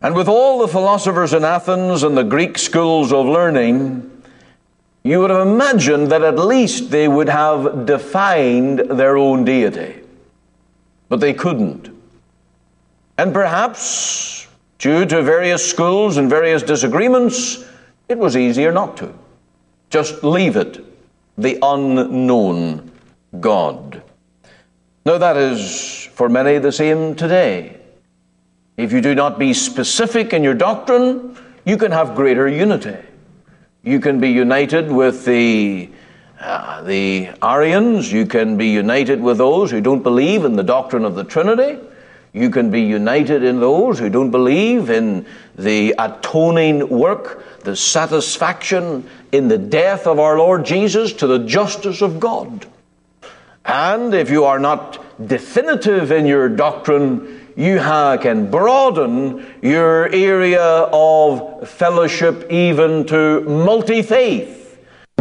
And with all the philosophers in Athens and the Greek schools of learning, you would have imagined that at least they would have defined their own deity. But they couldn't. And perhaps, due to various schools and various disagreements, it was easier not to. Just leave it, the unknown God. Now that is, for many, the same today. If you do not be specific in your doctrine, you can have greater unity. You can be united with the Arians. You can be united with those who don't believe in the doctrine of the Trinity. You can be united in those who don't believe in the atoning work, the satisfaction in the death of our Lord Jesus to the justice of God. And if you are not definitive in your doctrine, you can broaden your area of fellowship even to multi-faith.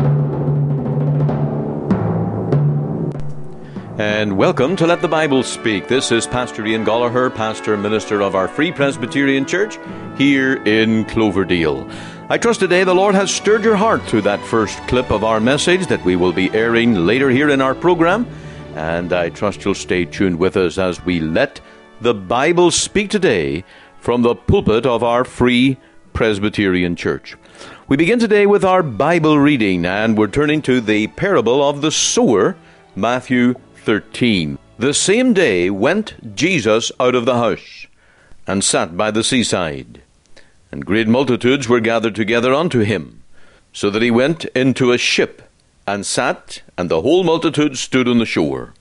And welcome to Let the Bible Speak. This is Pastor Ian Gollaher, pastor and minister of our Free Presbyterian Church here in Cloverdale. I trust today the Lord has stirred your heart through that first clip of our message that we will be airing later here in our program. And I trust you'll stay tuned with us as we let the Bible speak today from the pulpit of our Free Presbyterian Church. We begin today with our Bible reading, and we're turning to the parable of the sower, Matthew 13. The same day went Jesus out of the house, and sat by the seaside. And great multitudes were gathered together unto him, so that he went into a ship, and sat, and the whole multitude stood on the shore.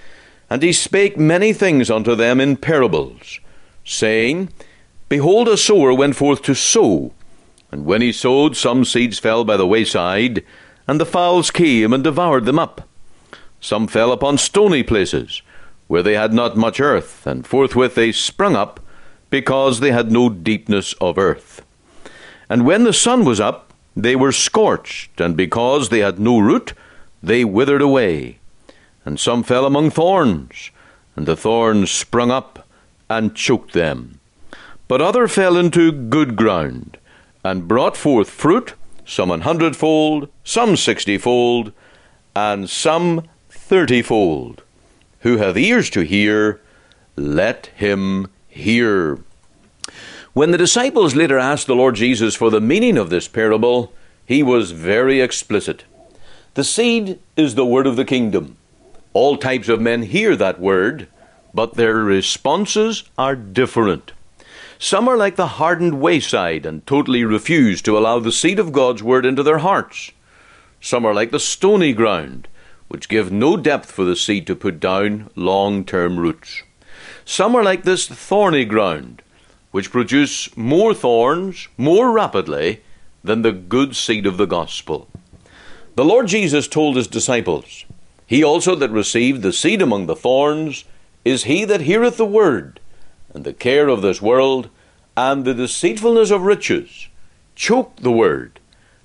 And he spake many things unto them in parables, saying, Behold, a sower went forth to sow. And when he sowed, some seeds fell by the wayside, and the fowls came and devoured them up. Some fell upon stony places, where they had not much earth, and forthwith they sprung up, because they had no deepness of earth. And when the sun was up, they were scorched, and because they had no root, they withered away. And some fell among thorns, and the thorns sprung up and choked them. But other fell into good ground, and brought forth fruit, some 100-fold, some 60-fold, and some 30-fold. Who hath ears to hear, let him hear. When the disciples later asked the Lord Jesus for the meaning of this parable, he was very explicit. The seed is the word of the kingdom. All types of men hear that word, but their responses are different. Some are like the hardened wayside and totally refuse to allow the seed of God's word into their hearts. Some are like the stony ground, which give no depth for the seed to put down long-term roots. Some are like this thorny ground, which produce more thorns more rapidly than the good seed of the gospel. The Lord Jesus told his disciples, He also that received the seed among the thorns is he that heareth the word, and the care of this world, and the deceitfulness of riches, choke the word,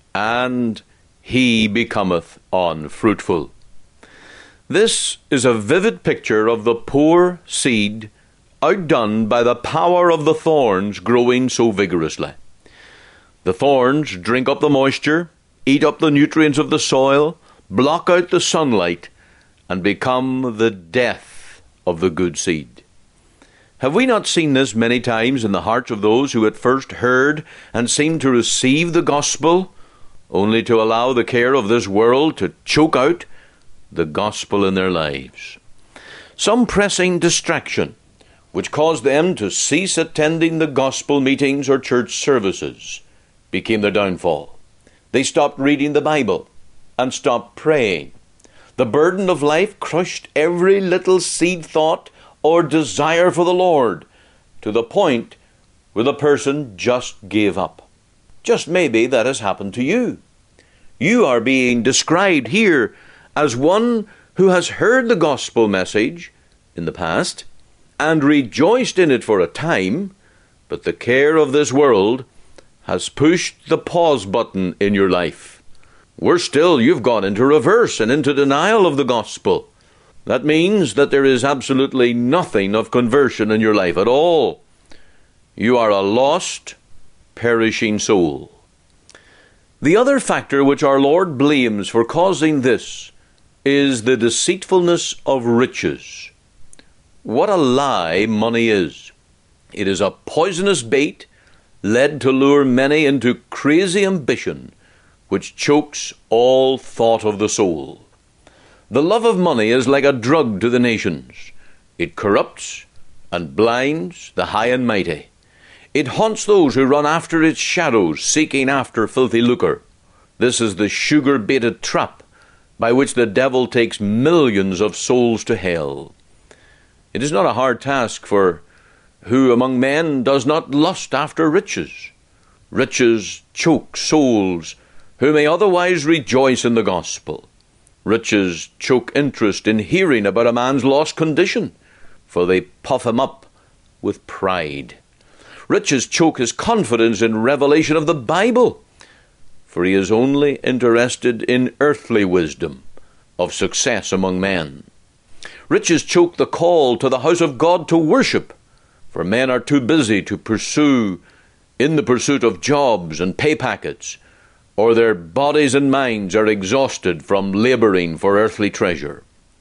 and he becometh unfruitful. This is a vivid picture of the poor seed outdone by the power of the thorns growing so vigorously. The thorns drink up the moisture, eat up the nutrients of the soil, block out the sunlight, and become the death of the good seed. Have we not seen this many times in the hearts of those who at first heard and seemed to receive the gospel, only to allow the care of this world to choke out the gospel in their lives? Some pressing distraction, which caused them to cease attending the gospel meetings or church services, became their downfall. They stopped reading the Bible and stopped praying. The burden of life crushed every little seed thought or desire for the Lord to the point where the person just gave up. Just maybe that has happened to you. You are being described here as one who has heard the gospel message in the past and rejoiced in it for a time, but the care of this world has pushed the pause button in your life. Worse still, you've gone into reverse and into denial of the gospel. That means that there is absolutely nothing of conversion in your life at all. You are a lost, perishing soul. The other factor which our Lord blames for causing this is the deceitfulness of riches. What a lie money is. It is a poisonous bait led to lure many into crazy ambition, which chokes all thought of the soul. The love of money is like a drug to the nations. It corrupts and blinds the high and mighty. It haunts those who run after its shadows, seeking after filthy lucre. This is the sugar-baited trap by which the devil takes millions of souls to hell. It is not a hard task, for who among men does not lust after riches? Riches choke souls who may otherwise rejoice in the gospel. Riches choke interest in hearing about a man's lost condition, for they puff him up with pride. Riches choke his confidence in revelation of the Bible, for he is only interested in earthly wisdom of success among men. Riches choke the call to the house of God to worship, for men are too busy to pursue in the pursuit of jobs and pay packets, or their bodies and minds are exhausted from laboring for earthly treasure.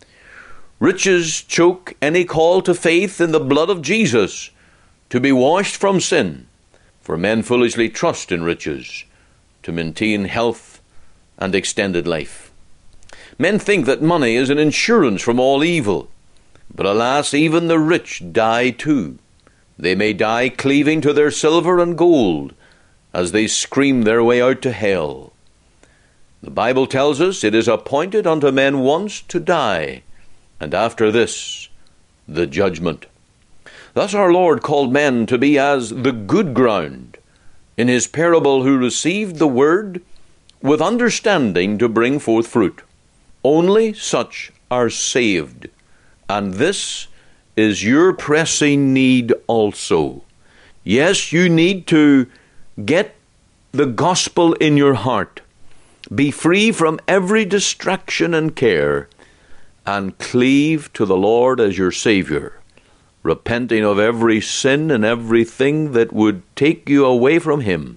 Riches choke any call to faith in the blood of Jesus, to be washed from sin, for men foolishly trust in riches to maintain health and extended life. Men think that money is an insurance from all evil, but alas, even the rich die too. They may die cleaving to their silver and gold as they scream their way out to hell. The Bible tells us it is appointed unto men once to die, and after this, the judgment. Thus our Lord called men to be as the good ground in his parable, who received the word with understanding to bring forth fruit. Only such are saved, and this is your pressing need also. Yes, you need to get the gospel in your heart, be free from every distraction and care, and cleave to the Lord as your Savior, repenting of every sin and everything that would take you away from him,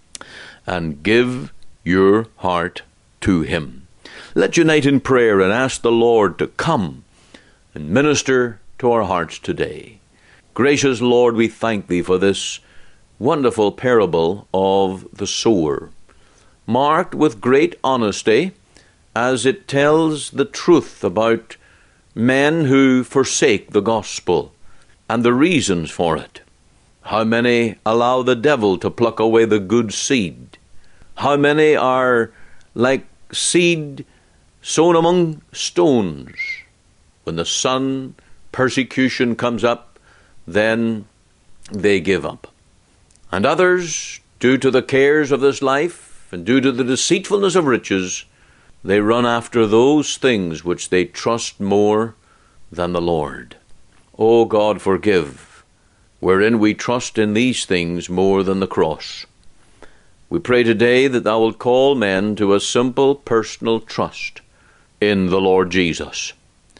and give your heart to him. Let's unite in prayer and ask the Lord to come and minister to our hearts today. Gracious Lord, we thank thee for this wonderful parable of the sower, marked with great honesty, as it tells the truth about men who forsake the gospel and the reasons for it. How many allow the devil to pluck away the good seed? How many are like seed sown among stones? When the sun persecution comes up, then they give up. And others, due to the cares of this life and due to the deceitfulness of riches, they run after those things which they trust more than the Lord. O God, forgive, wherein we trust in these things more than the cross. We pray today that thou wilt call men to a simple personal trust in the Lord Jesus.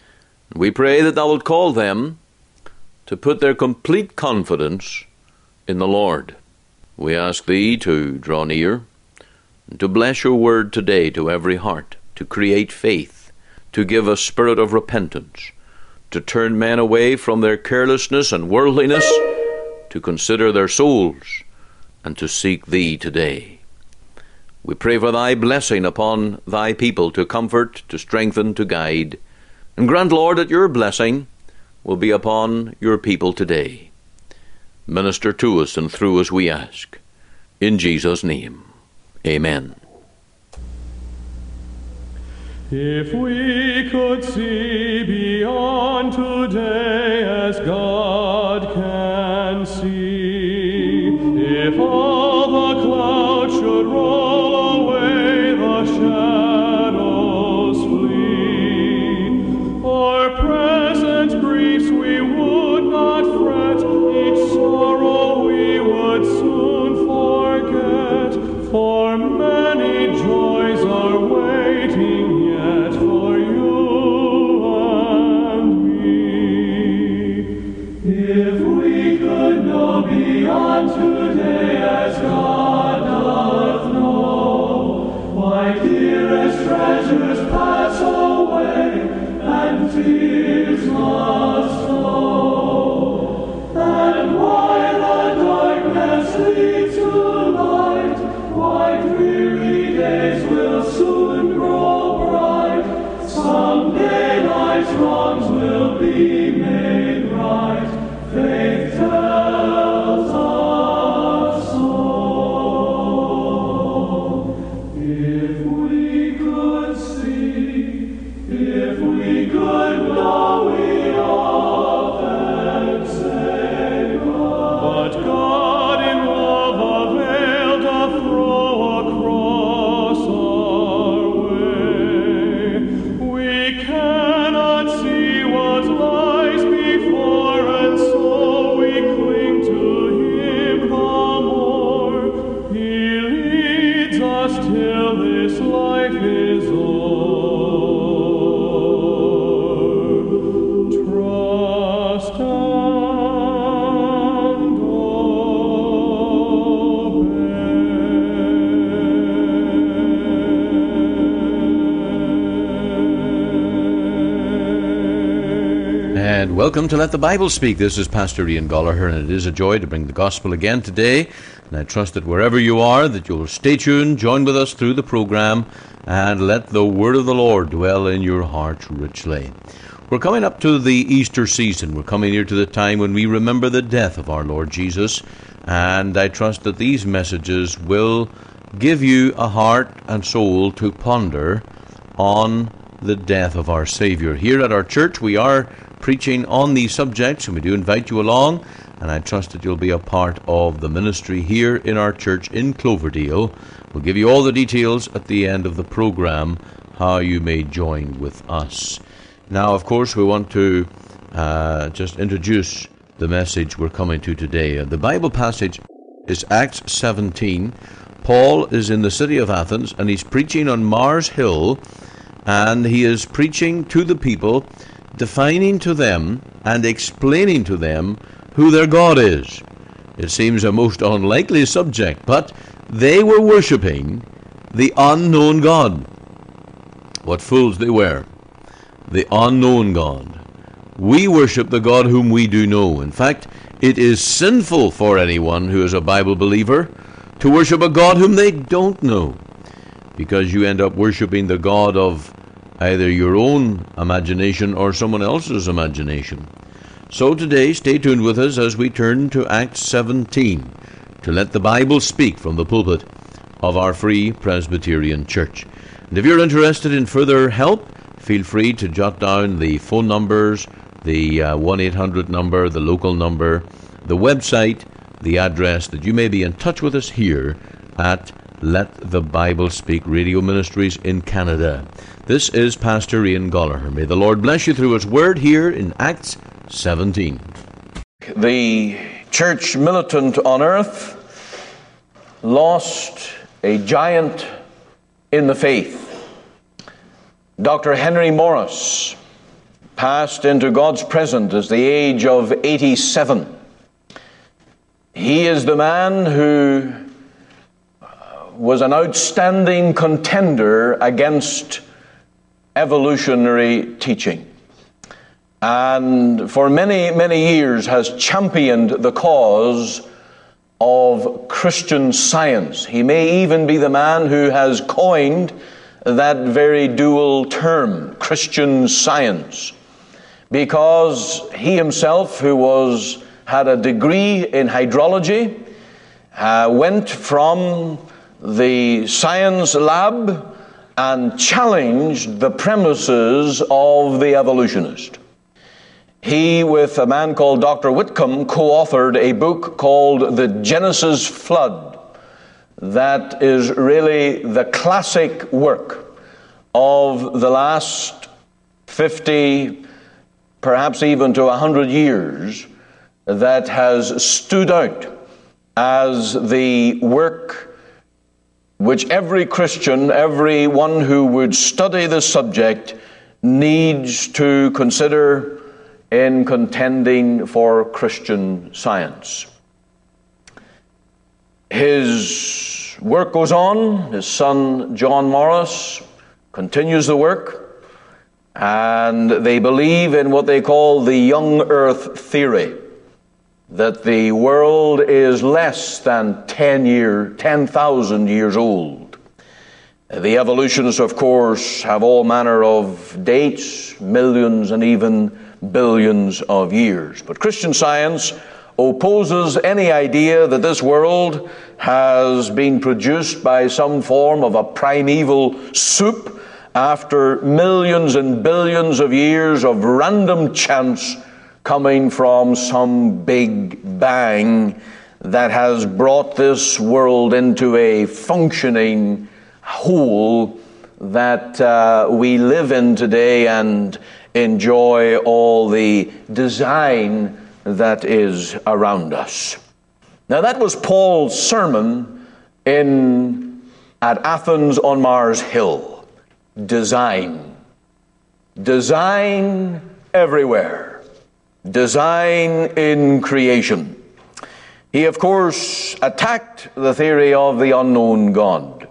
We pray that thou wilt call them to put their complete confidence in the Lord. We ask thee to draw near and to bless your word today to every heart, to create faith, to give a spirit of repentance, to turn men away from their carelessness and worldliness, to consider their souls, and to seek thee today. We pray for thy blessing upon thy people, to comfort, to strengthen, to guide. And grant, Lord, that your blessing will be upon your people today. Minister to us and through us, we ask. In Jesus' name, amen. If we could see beyond today as God can see, if all the clouds should roll away, the shadows flee, our present griefs we would not fret, each sorrow we would soon forget, for many joys are waiting for you and me. If we is must know. And why the darkness leads to light, why dreary days will soon grow bright. Someday life's wrongs will be made right. Faith tells us so. If we could see, if we could know, we often say, but God in love availed to throw across our way. We cannot see what lies before, and so we cling to Him the more. He leads us till this life is o'er. Trust and obey. And welcome to Let the Bible Speak. This is Pastor Ian Gallagher, and it is a joy to bring the gospel again today. And I trust that wherever you are, that you'll stay tuned, join with us through the program, and let the word of the Lord dwell in your heart richly. We're coming up to the Easter season. We're coming here to the time when we remember the death of our Lord Jesus, and I trust that these messages will give you a heart and soul to ponder on the death of our Savior. Here at our church, we are preaching on these subjects, and we do invite you along, and I trust that you'll be a part of the ministry here in our church in Cloverdale. We'll give you all the details at the end of the program, how you may join with us. Now, of course, we want to just introduce the message we're coming to today. The Bible passage is Acts 17. Paul is in the city of Athens, and he's preaching on Mars Hill, and he is preaching to the people, defining to them and explaining to them who their God is. It seems a most unlikely subject, but they were worshipping the unknown God. What fools they were. The unknown God. We worship the God whom we do know. In fact, it is sinful for anyone who is a Bible believer to worship a God whom they don't know, because you end up worshiping the God of either your own imagination or someone else's imagination. So today, stay tuned with us as we turn to Acts 17 to let the Bible speak from the pulpit of our Free Presbyterian Church. And if you're interested in further help, feel free to jot down the phone numbers, the 1-800 number, the local number, the website, the address, that you may be in touch with us here at Let the Bible Speak Radio Ministries in Canada. This is Pastor Ian Gallagher. May the Lord bless you through His Word here in Acts 17. The church militant on earth lost a giant in the faith. Dr. Henry Morris passed into God's presence at the age of 87. He is the man who was an outstanding contender against evolutionary teaching, and for many, many years has championed the cause of Christian Science. He may even be the man who has coined that very dual term, Christian Science, because he himself, who had a degree in hydrology, went from the science lab and challenged the premises of the evolutionist. He, with a man called Dr. Whitcomb, co-authored a book called The Genesis Flood. That is really the classic work of the last 50, perhaps even to 100 years, that has stood out as the work which every Christian, everyone who would study the subject, needs to consider in contending for Christian Science. His work goes on. His son, John Morris, continues the work. And they believe in what they call the young earth theory, that the world is less than 10,000 years old. The evolutionists, of course, have all manner of dates, millions and even billions of years. But Christian Science opposes any idea that this world has been produced by some form of a primeval soup after millions and billions of years of random chance coming from some big bang that has brought this world into a functioning whole that we live in today and enjoy all the design that is around us. Now that was Paul's sermon at Athens on Mars Hill. Design. Design everywhere. Design in creation. He, of course, attacked the theory of the unknown God.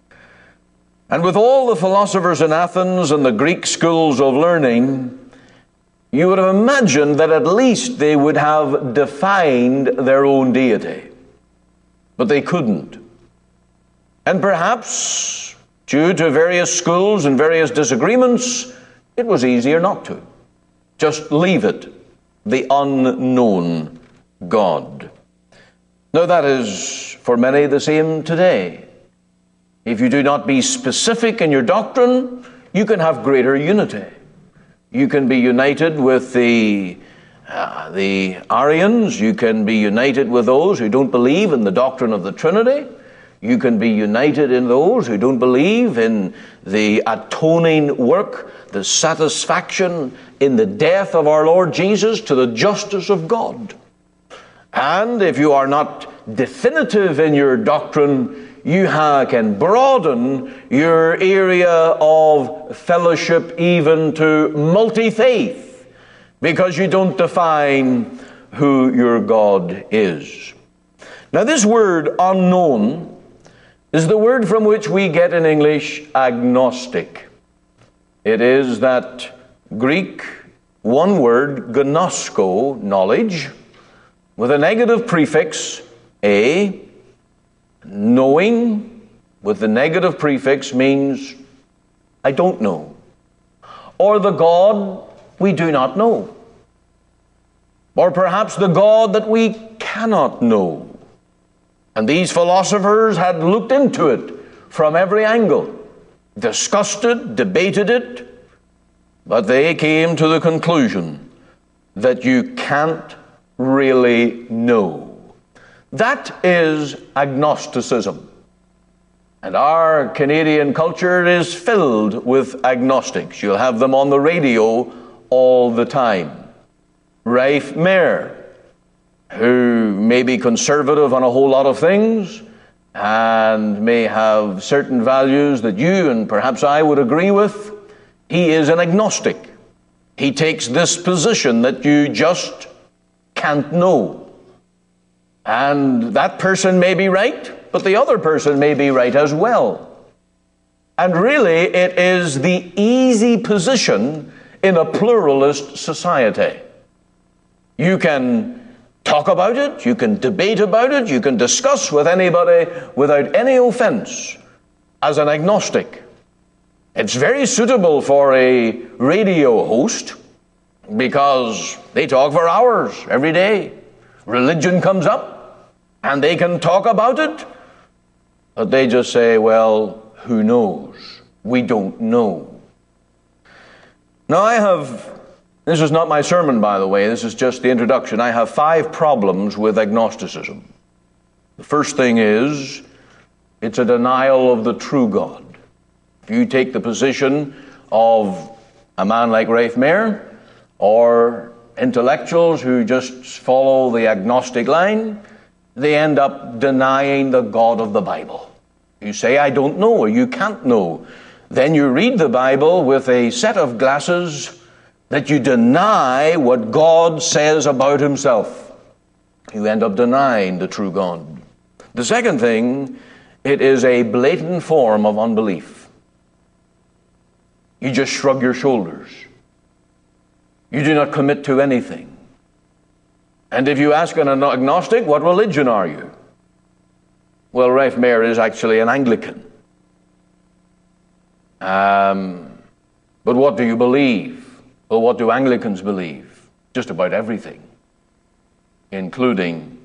And with all the philosophers in Athens and the Greek schools of learning, you would have imagined that at least they would have defined their own deity. But they couldn't. And perhaps, due to various schools and various disagreements, it was easier not to. Just leave it. The unknown God. Now that is for many the same today. If you do not be specific in your doctrine, you can have greater unity. You can be united with the Arians. You can be united with those who don't believe in the doctrine of the Trinity. You can be united in those who don't believe in the atoning work, the satisfaction in the death of our Lord Jesus to the justice of God. And if you are not definitive in your doctrine, you can broaden your area of fellowship even to multi-faith, because you don't define who your God is. Now this word unknown is the word from which we get in English agnostic. It is that Greek one word, gnosko, knowledge, with a negative prefix, a. Knowing with the negative prefix means I don't know. Or the God we do not know. Or perhaps the God that we cannot know. And these philosophers had looked into it from every angle, discussed it, debated it, but they came to the conclusion that you can't really know. That is agnosticism. And our Canadian culture is filled with agnostics. You'll have them on the radio all the time. Rafe Mair, who may be conservative on a whole lot of things and may have certain values that you and perhaps I would agree with, he is an agnostic. He takes this position that you just can't know. And that person may be right, but the other person may be right as well. And really, it is the easy position in a pluralist society. You can talk about it, you can debate about it, you can discuss with anybody without any offense as an agnostic. It's very suitable for a radio host because they talk for hours every day. Religion comes up, and they can talk about it, but they just say, well, who knows? We don't know. Now this is not my sermon, by the way, this is just the introduction. I have 5 problems with agnosticism. The first thing is, it's a denial of the true God. If you take the position of a man like Rafe Mair, or intellectuals who just follow the agnostic line, they end up denying the God of the Bible. You say, I don't know, or you can't know. Then you read the Bible with a set of glasses that you deny what God says about himself. You end up denying the true God. The second thing, it is a blatant form of unbelief. You just shrug your shoulders. You do not commit to anything. And if you ask an agnostic, what religion are you? Well, Ralph Mayer is actually an Anglican. But what do you believe? Well, what do Anglicans believe? Just about everything, including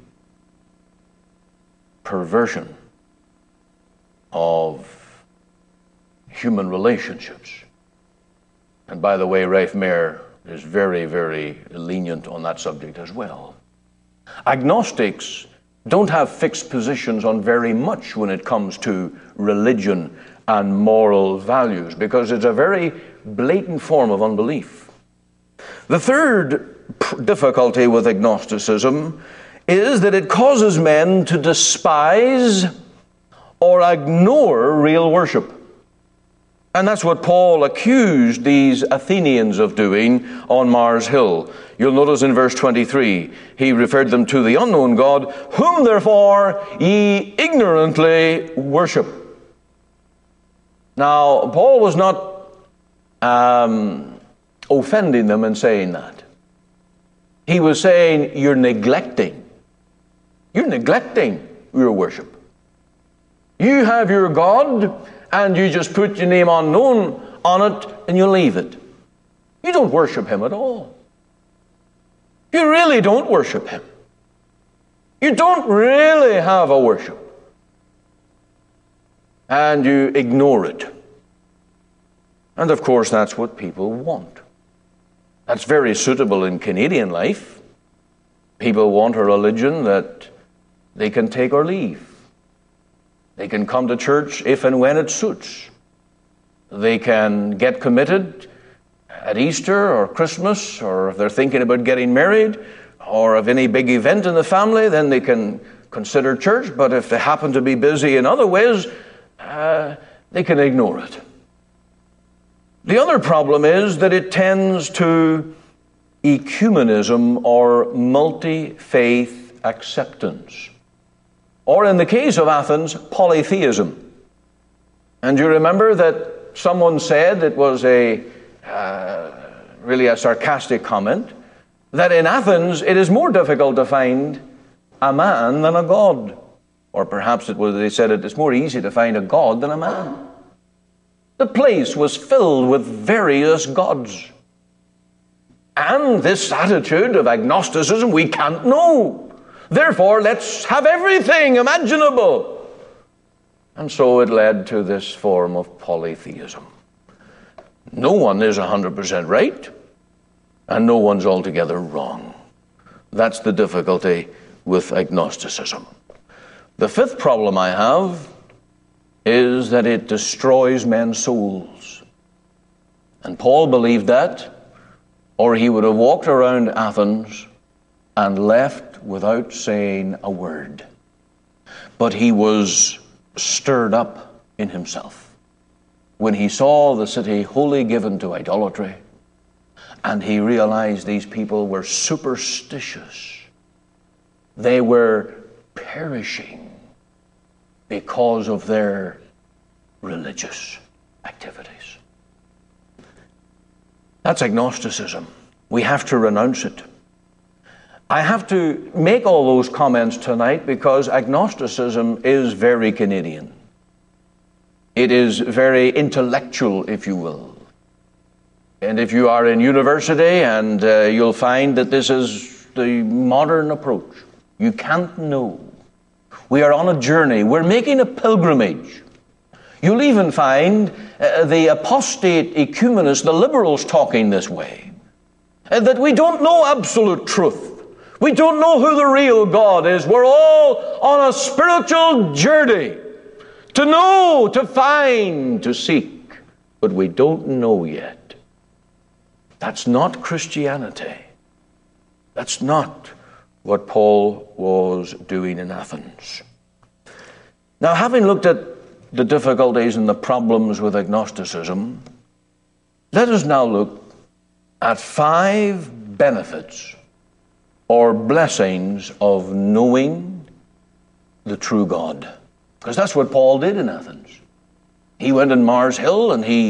perversion of human relationships. And by the way, Ralph Mayer is very, very lenient on that subject as well. Agnostics don't have fixed positions on very much when it comes to religion and moral values, because it's a very blatant form of unbelief. The third difficulty with agnosticism is that it causes men to despise or ignore real worship. And that's what Paul accused these Athenians of doing on Mars Hill. You'll notice in verse 23, he referred them to the unknown God, whom therefore ye ignorantly worship. Now, Paul was not offending them in saying that. He was saying, you're neglecting your worship. You have your God, and you just put your name unknown on it, and you leave it. You don't worship him at all. You really don't worship him. You don't really have a worship. And you ignore it. And of course, that's what people want. That's very suitable in Canadian life. People want a religion that they can take or leave. They can come to church if and when it suits. They can get committed at Easter or Christmas, or if they're thinking about getting married, or of any big event in the family, then they can consider church. But if they happen to be busy in other ways, they can ignore it. The other problem is that it tends to ecumenism or multi-faith acceptance. Or in the case of Athens, polytheism. And you remember that someone said, it was really a sarcastic comment, that in Athens it is more difficult to find a man than a god. Or perhaps they said it's more easy to find a god than a man. The place was filled with various gods. And this attitude of agnosticism, we can't know. Therefore, let's have everything imaginable. And so it led to this form of polytheism. No one is 100% right, and no one's altogether wrong. That's the difficulty with agnosticism. The fifth problem I have is that it destroys men's souls. And Paul believed that, or he would have walked around Athens and left without saying a word. But he was stirred up in himself when he saw the city wholly given to idolatry, and he realized these people were superstitious. They were perishing because of their religious activities. That's agnosticism. We have to renounce it. I have to make all those comments tonight because agnosticism is very Canadian. It is very intellectual, if you will. And if you are in university, and you'll find that this is the modern approach. You can't know. We are on a journey. We're making a pilgrimage. You'll even find the apostate ecumenists, the liberals, talking this way. That we don't know absolute truth. We don't know who the real God is. We're all on a spiritual journey to know, to find, to seek. But we don't know yet. That's not Christianity. That's not what Paul was doing in Athens. Now, having looked at the difficulties and the problems with agnosticism, let us now look at 5 benefits or blessings of knowing the true God. Because that's what Paul did in Athens. He went on Mars Hill and he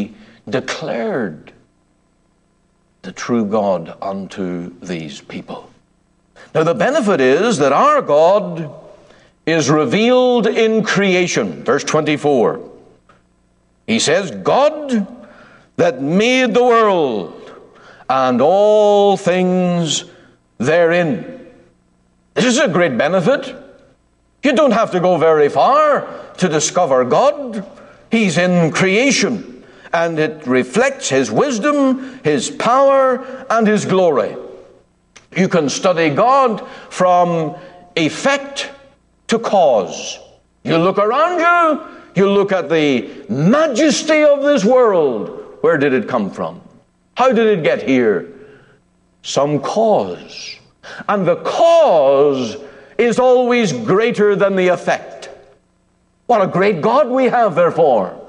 declared the true God unto these people. Now the benefit is that our God is revealed in creation. Verse 24. He says, God that made the world and all things therein. This is a great benefit. You don't have to go very far to discover God. He's in creation, and it reflects His wisdom, His power, and His glory. You can study God from effect to cause. You look around you, you look at the majesty of this world. Where did it come from? How did it get here? Some cause. And the cause is always greater than the effect. What a great God we have, therefore.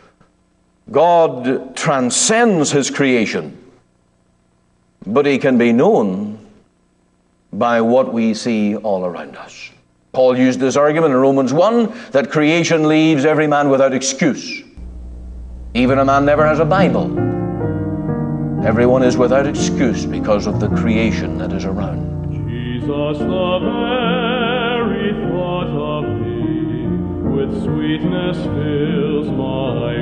God transcends His creation, but He can be known by what we see all around us. Paul used this argument in Romans 1 that creation leaves every man without excuse. Even a man never has a Bible. Everyone is without excuse because of the creation that is around. Jesus, the very thought of Thee with sweetness fills my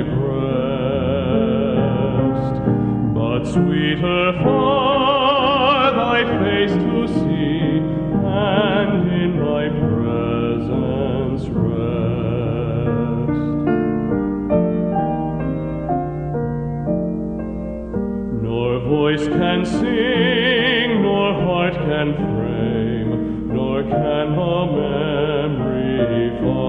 breast. But sweeter far Thy face to see, and in Thy presence rest. Nor voice can sing, nor heart can frame, nor can a memory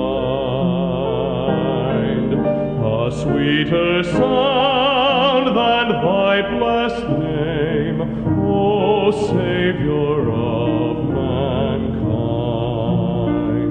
find a sweeter sound than Thy blessed name, O Savior of mankind.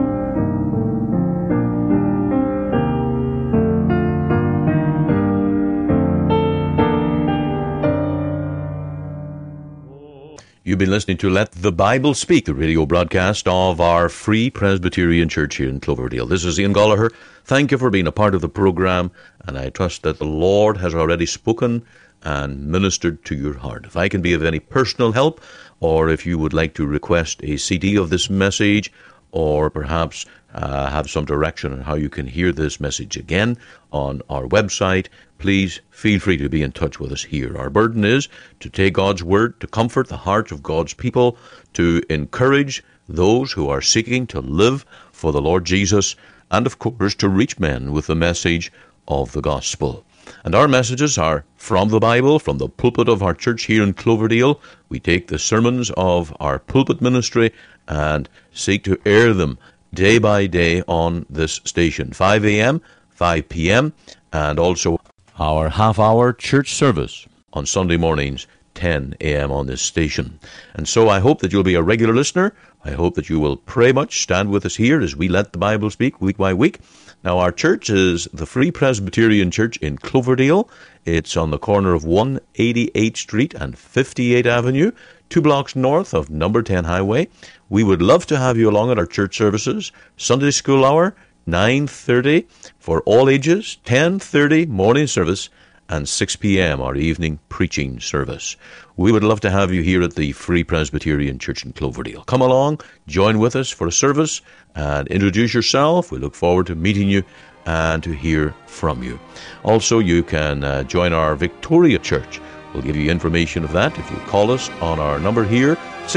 You've been listening to Let the Bible Speak, the radio broadcast of our Free Presbyterian Church here in Cloverdale. This is Ian Gallagher. Thank you for being a part of the program, and I trust that the Lord has already spoken and ministered to your heart. If I can be of any personal help, or if you would like to request a CD of this message, or perhaps have some direction on how you can hear this message again on our website, please feel free to be in touch with us here. Our burden is to take God's word, to comfort the hearts of God's people, to encourage those who are seeking to live for the Lord Jesus, and of course to reach men with the message of the gospel. And our messages are from the Bible, from the pulpit of our church here in Cloverdale. We take the sermons of our pulpit ministry and seek to air them day by day on this station, 5 a.m., 5 p.m., and also our half-hour church service on Sunday mornings, 10 a.m. on this station. And so I hope that you'll be a regular listener. I hope that you will pray much, stand with us here as we let the Bible speak week by week. Now, our church is the Free Presbyterian Church in Cloverdale. It's on the corner of 188th Street and 58th Avenue, 2 blocks north of number 10 Highway. We would love to have you along at our church services. Sunday school hour, 9:30 for all ages, 10:30 morning service, and 6 p.m. our evening preaching service. We would love to have you here at the Free Presbyterian Church in Cloverdale. Come along, join with us for a service, and introduce yourself. We look forward to meeting you and to hear from you. Also, you can join our Victoria Church. We'll give you information of that if you call us on our number here,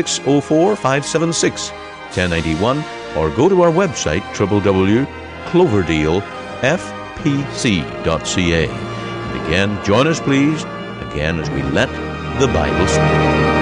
604-576-1091, or go to our website, www.cloverdalefpc.ca. And again, join us please, again as we let the Bible speak.